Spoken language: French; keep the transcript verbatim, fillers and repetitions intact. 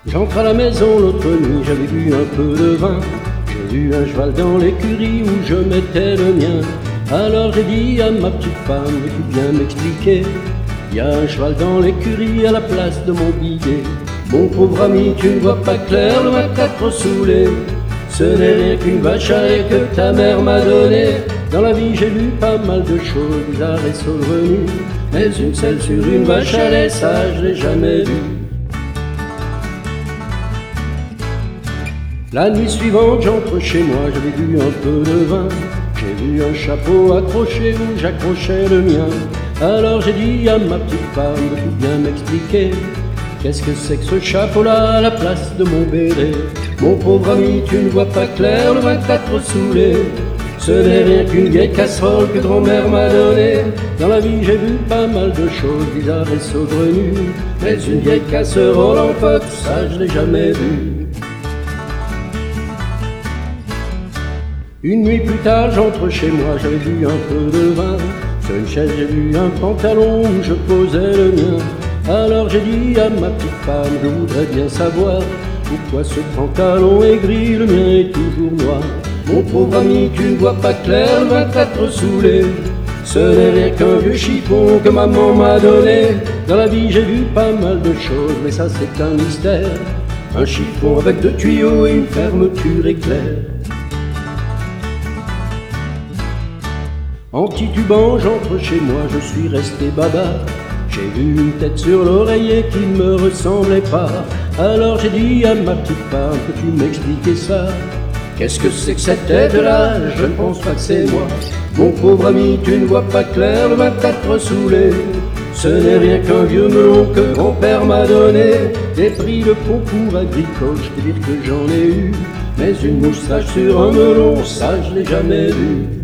J'entre à la maison l'autre nuit, j'avais bu un peu de vin. J'ai vu un cheval dans l'écurie où je mettais le mien. Alors j'ai dit à ma petite femme, veux-tu bien m'expliquer? Il y a un cheval dans l'écurie à la place de mon bidet. Mon pauvre ami, tu ne vois pas clair, le matin trop saoulé. Ce n'est rien qu'une vache à lait que ta mère m'a donnée. Dans la vie j'ai vu pas mal de choses bizarres et saugrenues, mais une selle sur une vache à lait, ça je l'ai jamais vue. La nuit suivante, j'entre chez moi, j'avais bu un peu de vin. J'ai vu un chapeau accroché où j'accrochais le mien. Alors j'ai dit à ma petite femme, veux-tu bien m'expliquer? Qu'est-ce que c'est que ce chapeau-là à la place de mon béret? Mon pauvre ami, tu ne vois pas clair, le vingt-quatre trop saoulé. Ce n'est rien qu'une vieille casserole que grand-mère m'a donnée. Dans la vie j'ai vu pas mal de choses bizarres et saugrenues, mais une vieille casserole en pâte, ça je l'ai jamais vue. Une nuit plus tard, j'entre chez moi, j'avais bu un peu de vin. Sur une chaise, j'ai vu un pantalon où je posais le mien. Alors j'ai dit à ma petite femme, je voudrais bien savoir pourquoi ce pantalon est gris, le mien est toujours noir. Mon pauvre ami, tu ne vois pas clair, le vingt-quatre saoulé. Ce n'est rien qu'un vieux chiffon que maman m'a donné. Dans la vie, j'ai vu pas mal de choses, mais ça c'est un mystère. Un chiffon avec deux tuyaux et une fermeture éclair. En titubant, j'entre chez moi, je suis resté baba. J'ai vu une tête sur l'oreiller qui ne me ressemblait pas. Alors j'ai dit à ma petite femme, peux-tu m'expliquer ça? Qu'est-ce que c'est que cette tête-là? Je ne pense pas que c'est moi. Mon pauvre ami, tu ne vois pas clair, le vingt-quatre saoulé. Ce n'est rien qu'un vieux melon que grand-père m'a donné. J'ai pris le concours agricole, je peux dire que j'en ai eu, mais une moustache sur un melon, ça je l'ai jamais vu.